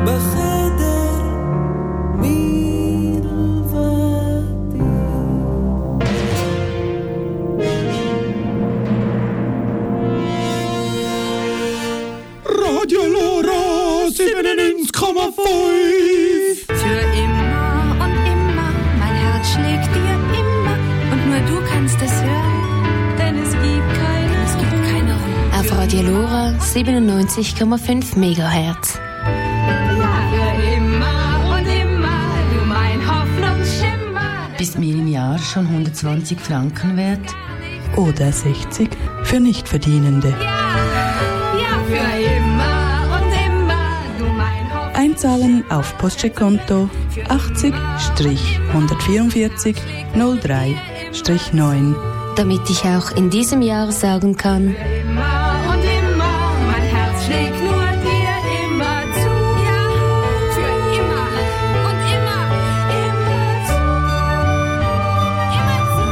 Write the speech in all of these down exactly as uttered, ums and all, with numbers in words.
בחדר מלבדי. Radio Lora siebenundneunzig Komma fünf. Für immer und immer, mein Herz schlägt dir immer und nur du kannst es hören, denn es gibt keine, es gibt keine Ruhe. Auf Radio Lora siebenundneunzig Komma fünf Megahertz. Ja, für immer und immer, du mein Hoffnungsschimmer. Bist mir im Jahr schon hundertzwanzig Franken wert? Oder sechzig für Nichtverdienende. Ja, ja, für immer und immer, du mein Hoffnungsschimmer. Einzahlen auf Postcheckkonto achtzig hundertvierundvierzig null drei neun. Damit ich auch in diesem Jahr sagen kann: Immer und immer, mein Herz schlägt nur dir immer zu. Ja, für immer und immer, immer zu. Immer zu.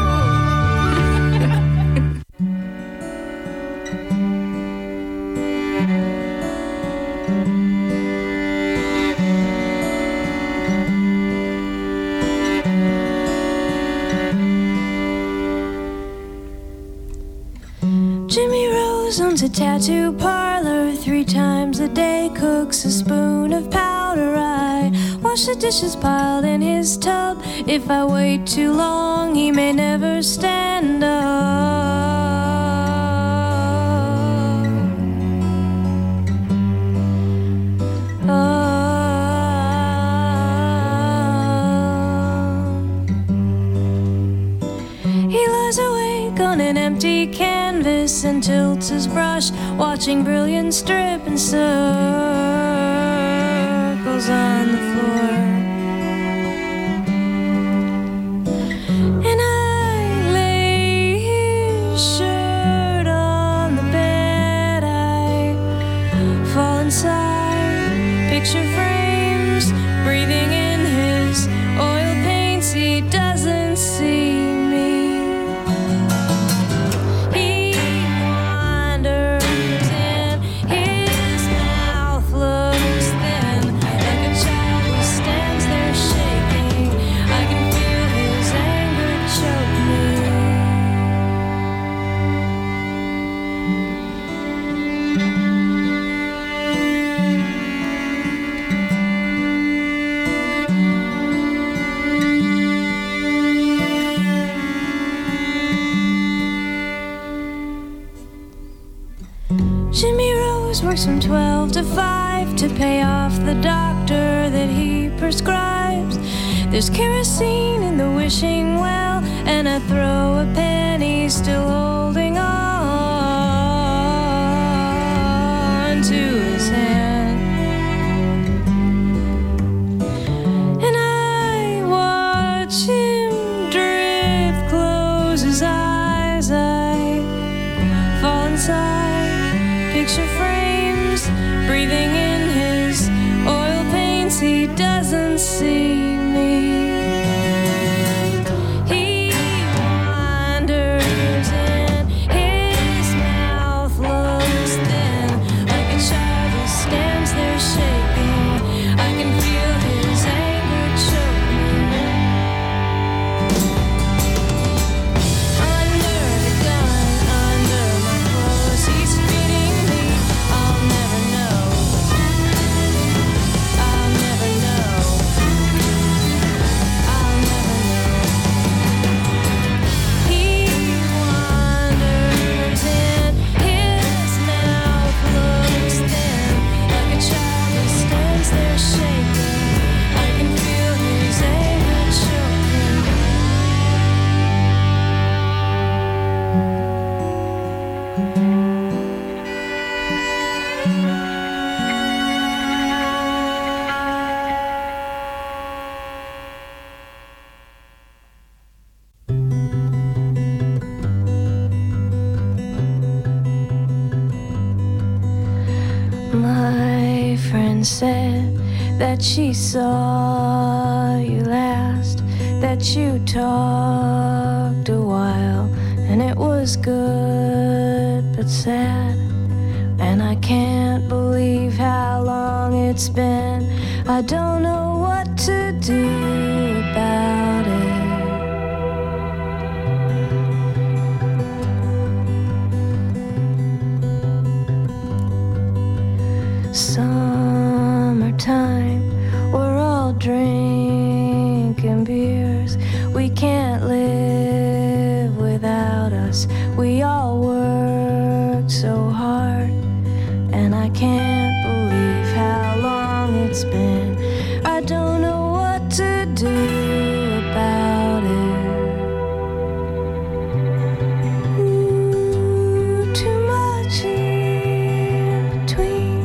Jimmy Rose owns a tattoo parlor. Three times a day cooks a spoon of powder. I wash the dishes piled in his tub. If I wait too long, he may never stand up. Oh. He lies awake on an empty canvas and tilts his brush, watching brilliance strip in circles on the floor. And I lay his shirt on the bed. I fall inside picture frames, breathing in his oil paints. He doesn't see me. He wanders in, his mouth looks thin, like a child who stands there shaking. I can feel his anger choke me. Jimmy Rose works from twelve to five to pay off the doctor that he prescribes. There's kerosene in the wishing well, and I throw a penny still holding on to his hand. And I watch him drift, close his eyes. I fall inside picture frames, breathing in his oil paints. He doesn't see me. He wanders in, his mouth looks thin, like a child who stands there shaking. I can feel his anger choke me. Under the gun, under my clothes, he's feeding me. I'll never know. I'll never know. I'll never know. He wanders in, his mouth looks thin, like a child who stands there shaking. I can feel his anger choking. My friend said that she saw you last, that you talked a while, and it was good but sad. And I can't believe how long it it's been. I don't know what to do about it. Summertime, we're all drinking beers. We can't live without us. We all worked so hard, and I can't believe how long it's been. I don't know what to do about it. Ooh, too much in between.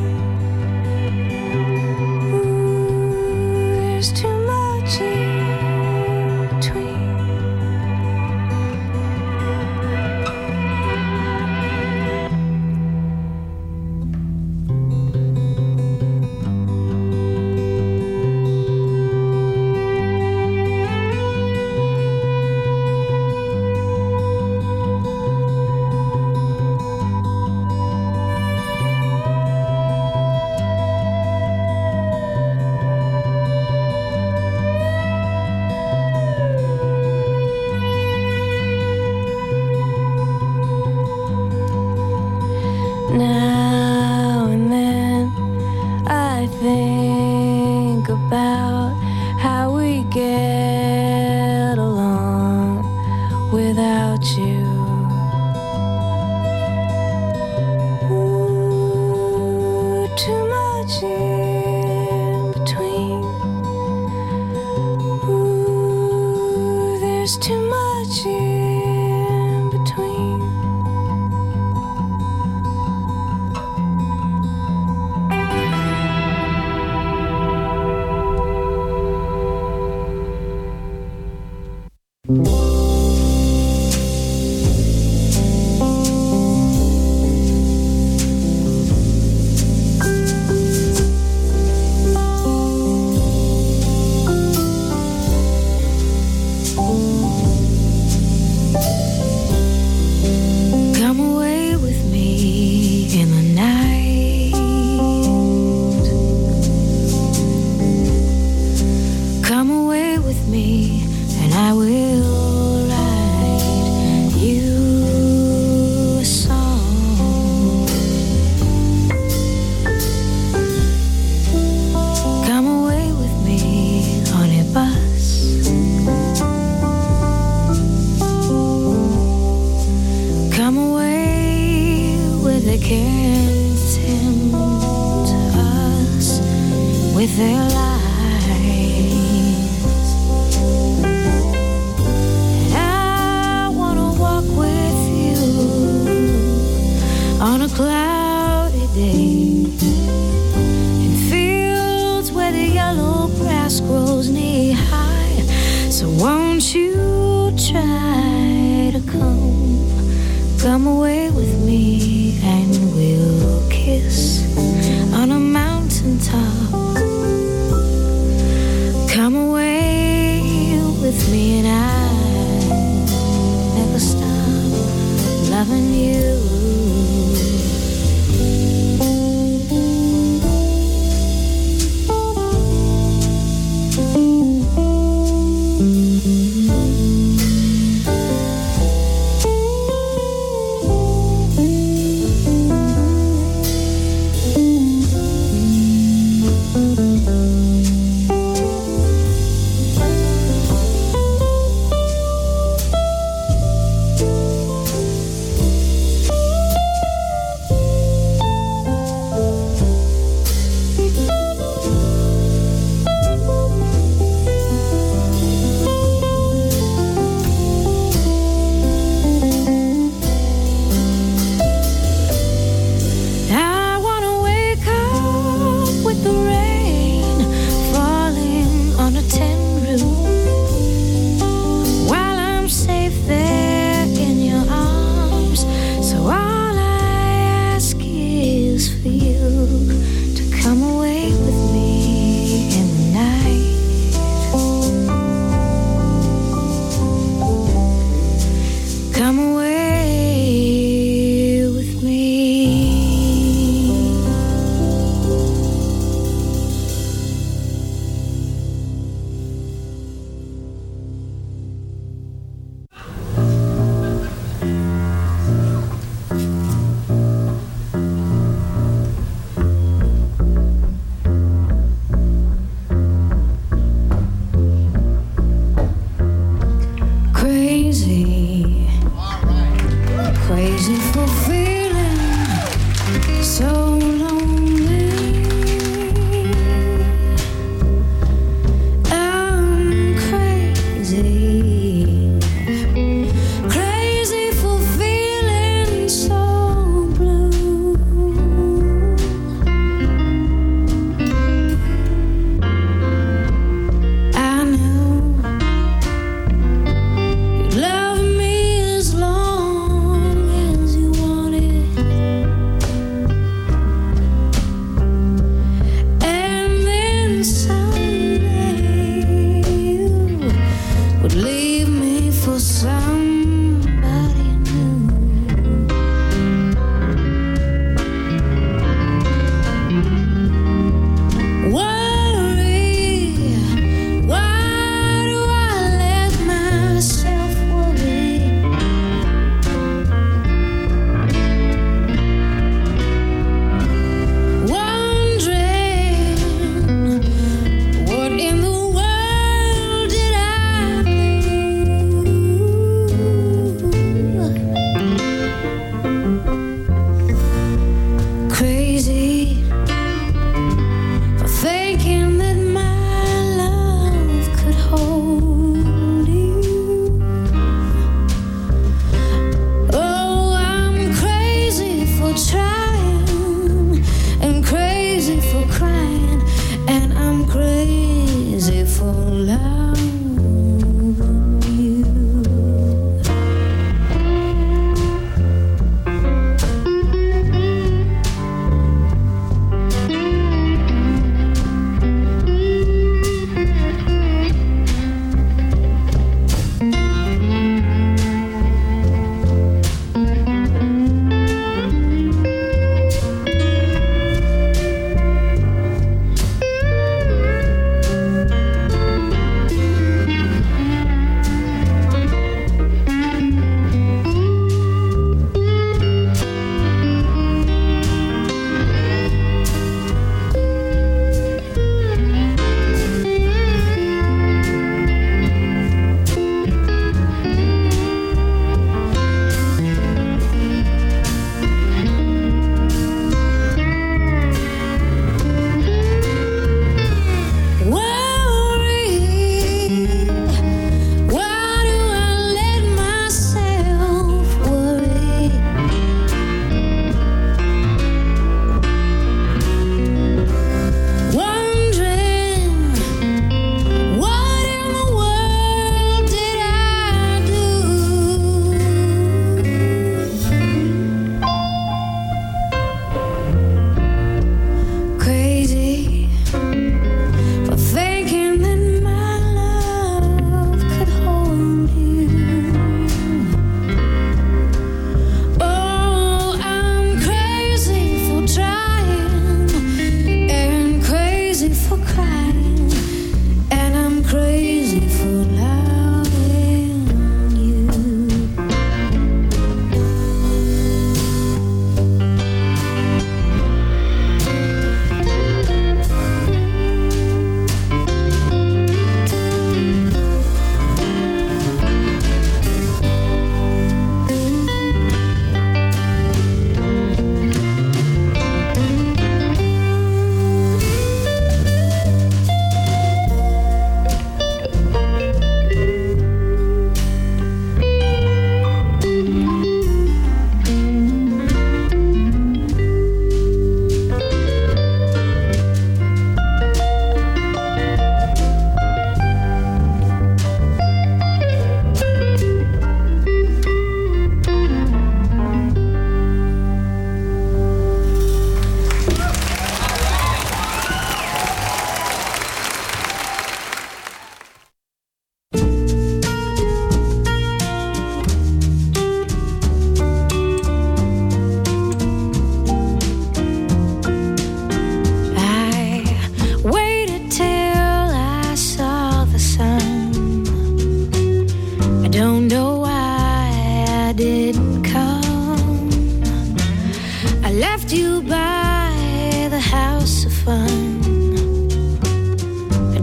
Ooh, there's too much in between. Now and then I think about how we get along without you. Ooh, too much in between. Ooh, there's too much in between. Come away with me in the night. Come away with me, and I will write you a song. Come away with me on a bus. Come away where they can't tempt us with their lies. And I wanna walk with you on a cloudy day in fields where the yellow grass grows knee high. So won't you try to come? Come away with me and we'll kiss on a mountaintop. Come away with me and I'll never stop loving you.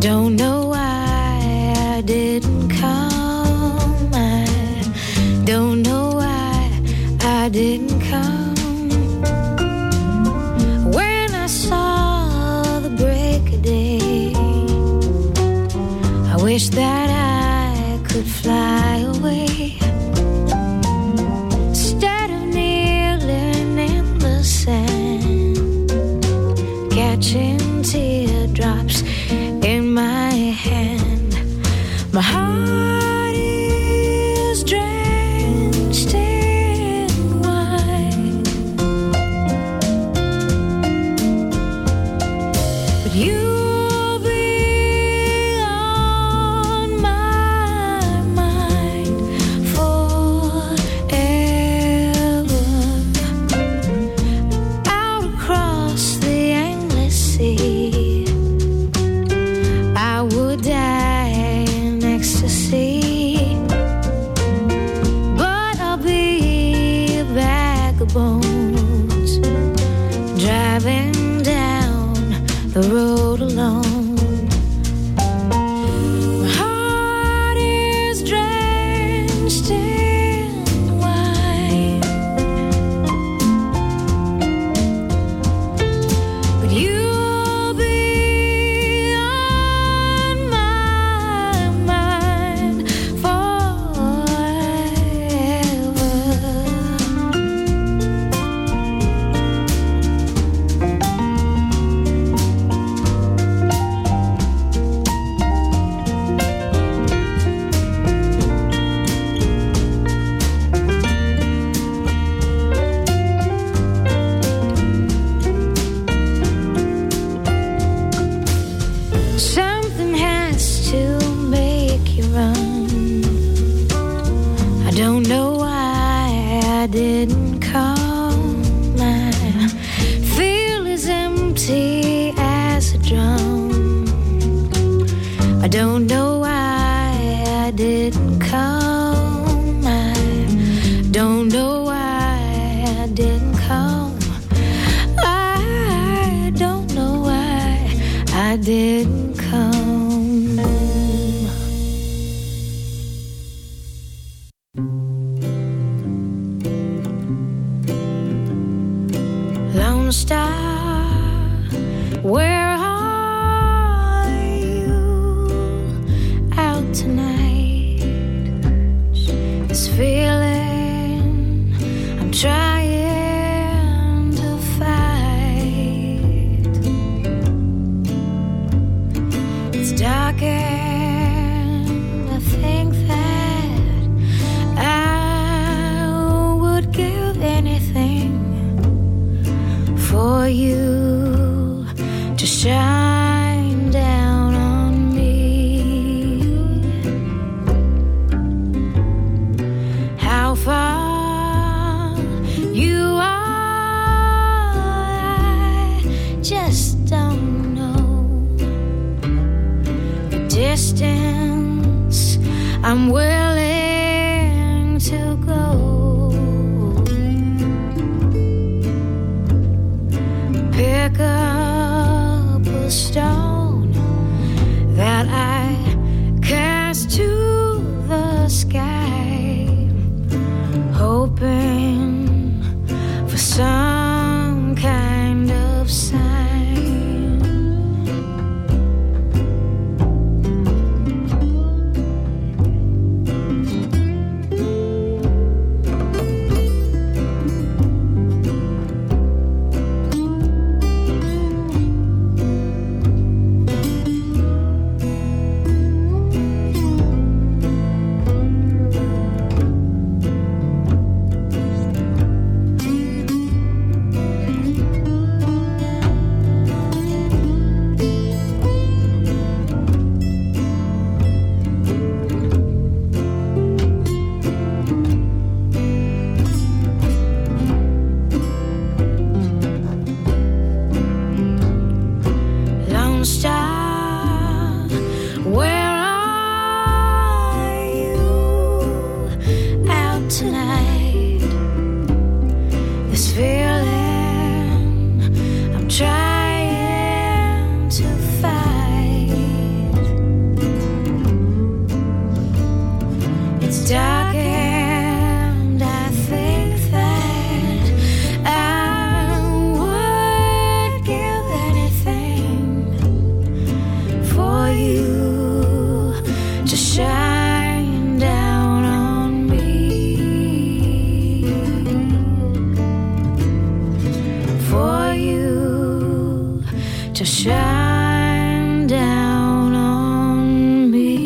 don't know why I didn't come. I don't know why I didn't come. When I saw the break of day, I wish that I could fly away. Instead of kneeling in the sand, catching teardrops in my hand. My heart is drenched in wine, but you'll be on my mind forever. Out across the endless sea, I would die in ecstasy, but I'll be a bag of bones, driving down the road alone. My heart is drenched in wine, but you'll be on my mind forever. Something has to make you run. I don't know why I didn't come. I feel as empty as a drum. I don't know why I didn't come. I don't know why I didn't come. I don't know why I didn't come. Lone Star, where are you out tonight? This feeling I'm trying to fight. It's dark and I think that I would give anything for you to shine down on me. How far you are, I just don't know. The distance I'm willing to go. Pick up a stone that I cast to the sky, hoping for some kind of sign. trying to fight. you to shine down on me, for you to shine down on me.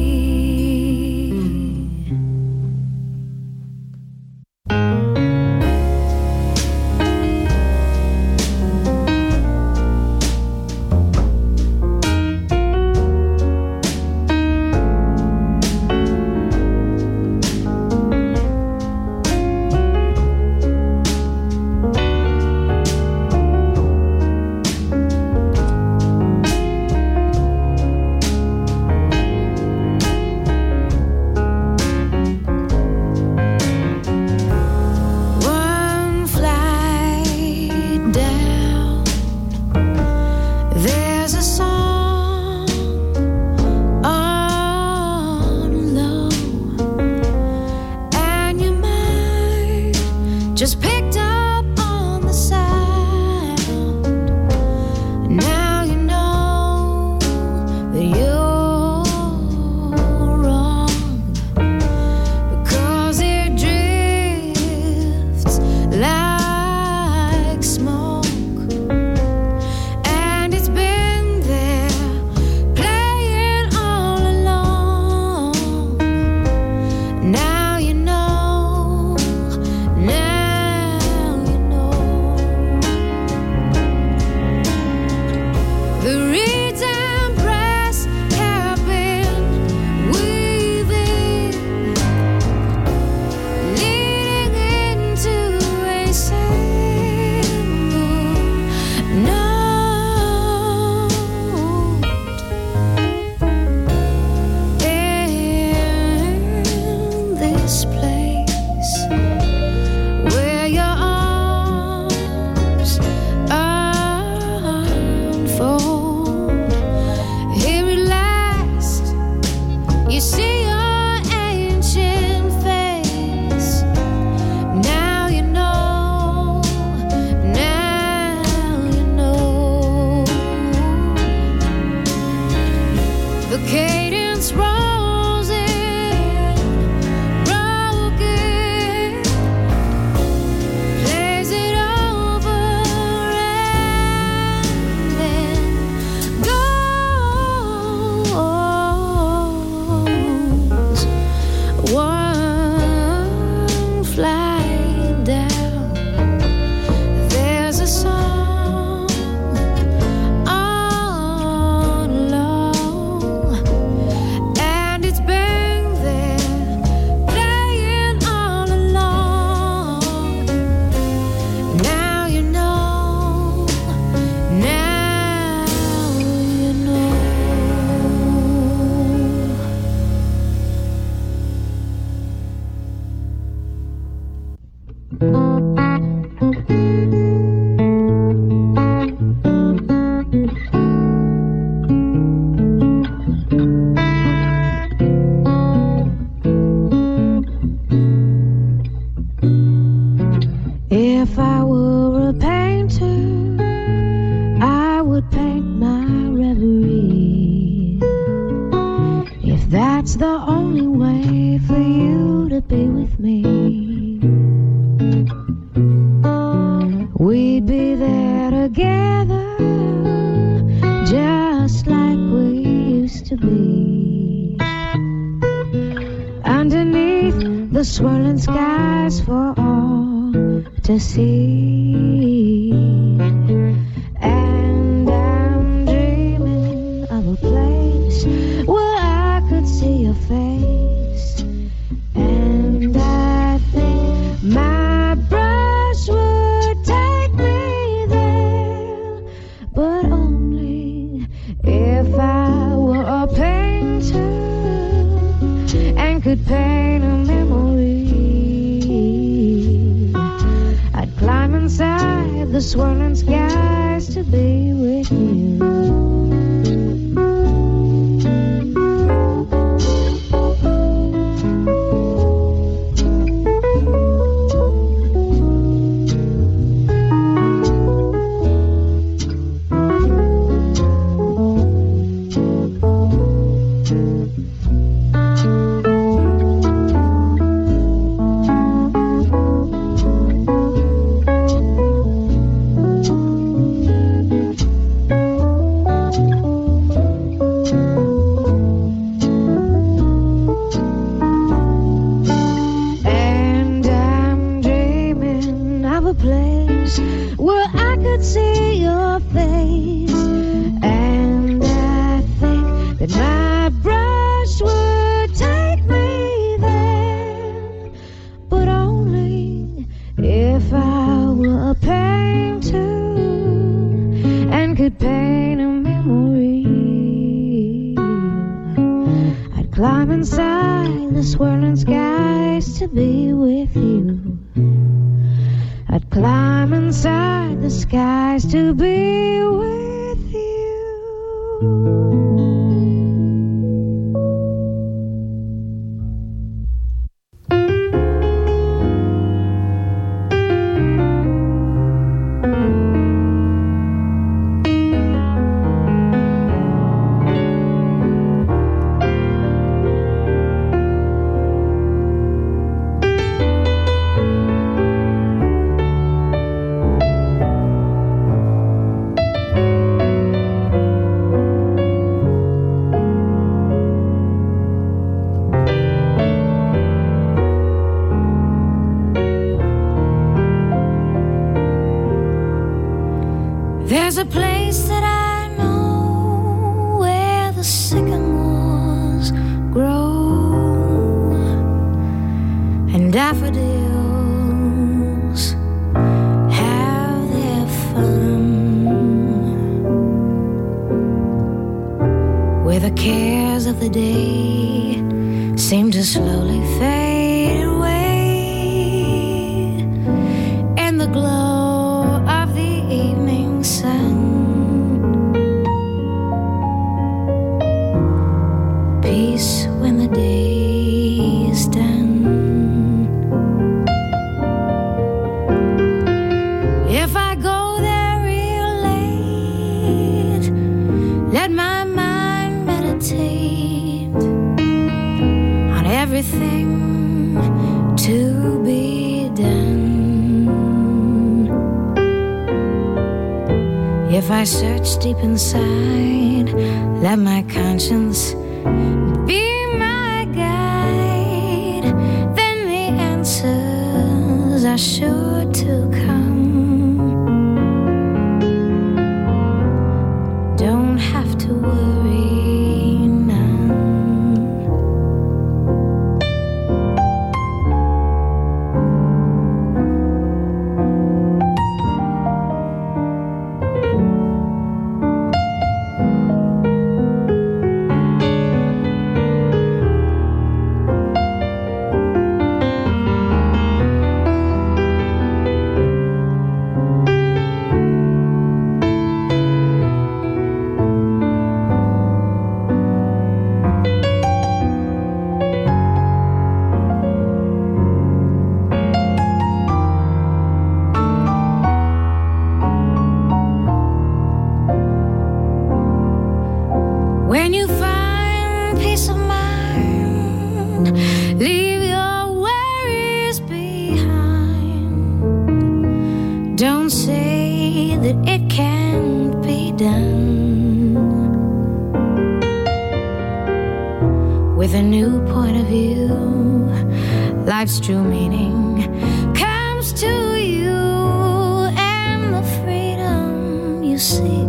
One flight down, there's a song on low, and your mind just picked up on the sound. Now you know that you're wrong, because it drifts like smoke, and it's been there playing all along. Now you know, now you know. The reeds and grass have been weaving, leading into a single note. In this place where your arms unfold, here at last you see your ancient face. Now you know, now you know. The cadence rolls in, broken, plays it over and then goes. One flight down, there's a song on low, and it's been there playing all along. Now you know, now you know. If I were a painter, I would paint my reverie. If that's the only way for you to be with me, we'd be there together, just like we used to be, underneath the swirling skies for all to see. And I'm dreaming of a place where I could see your face, and I think my brush would take me there, but only if I were a painter and could paint a memory. I'd climb inside the swirling skies to be with you. climb inside the swirling skies to be with you. I'd climb inside the skies to be with you. There's a place that I know where the sycamores grow and daffodils have their fun, where the cares of the day seem to slowly fade away in the glow of the evening sun. Peace when the day is done. If I go there real late, let my mind meditate on everything to be done. If I search deep inside, let my conscience be my guide, then the answers are sure to come. Don't have to worry none. When you find peace of mind, leave your worries behind. Don't say that it can't be done. With a new point of view, life's true meaning comes to you, and the freedom you see